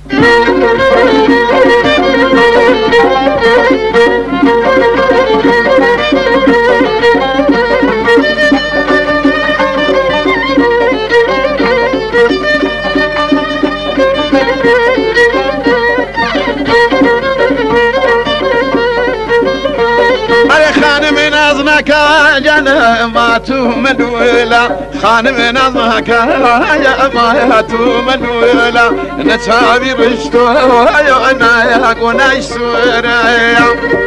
يا ماتو من ولا خانم نظمك يا ماتو من ولا نتابي رشتو يا انا يا قناش سوريا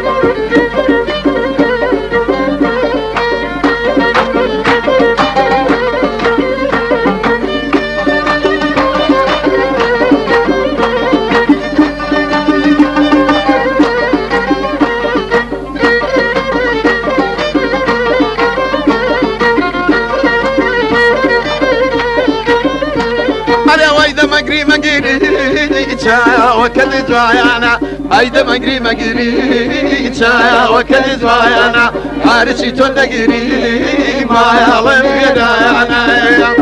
مقري وكل جوايانا هيدا مقري وكل جوايانا هارشي تندقري ما يعلم يدايانا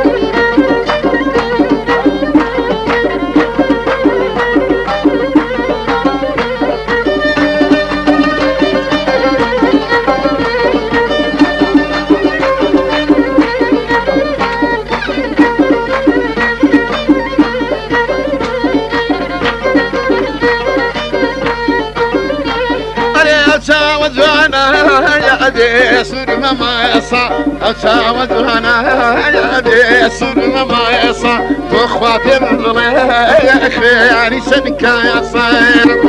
يا أبي سر ما يصع أتعود أنا يا أبي سر ما يصع تخواتي من الله خياني سنكا يصير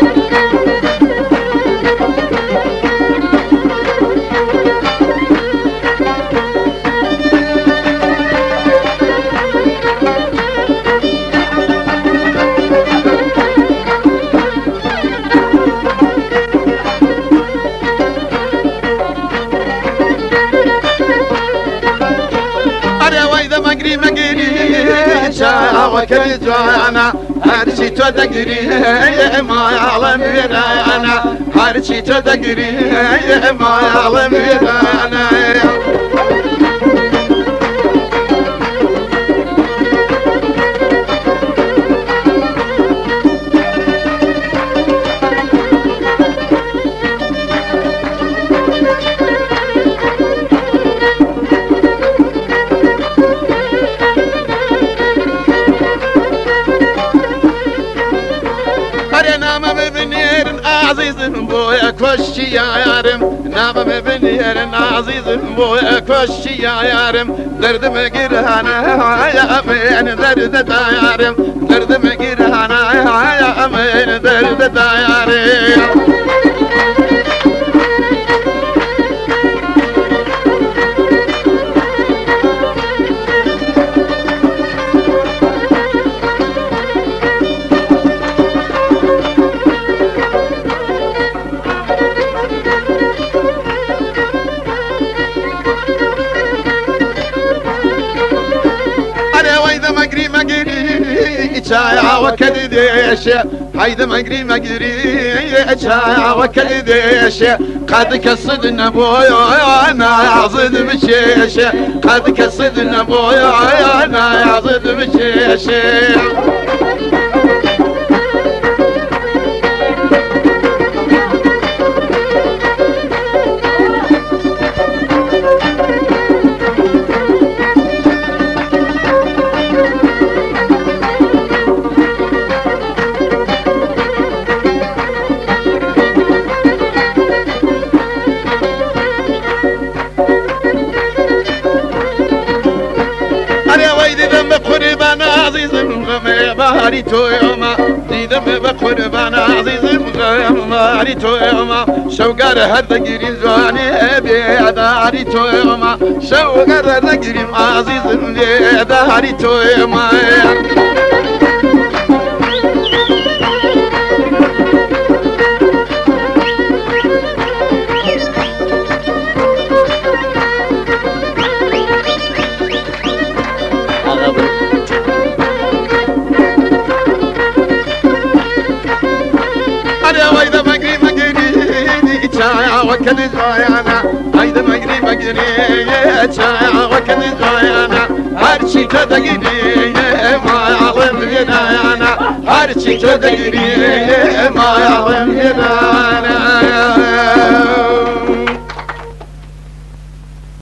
وكل جوانا هرشي تدقري ما يعلم بنانا هرشي تدقري ما يعلم بنانا بويا كوشي يا يارم نام ببنيرن عزيز بويا كوشي يا يارم درد مقرهانا يا امين درد دا يارم درد مقرهانا يا امين درد دا يارم شايع وكل ديش هيدا مقري شايع وكل ديش قد كسدنا بويا انا يعصد بشيش قد كسدنا بويا انا يعصد بشيش بهاري تويما ديدم بقربان عزيز بهاري تويما شوقار هردقري زواني بيداري تويما شوقار هردقري عزيز بيداري تويما وكل زوايانا هيدا مقري شايع وكل زوايانا هرشي تدقيني ما يعلم بنايانا هرچی که دیریم آیاهم یه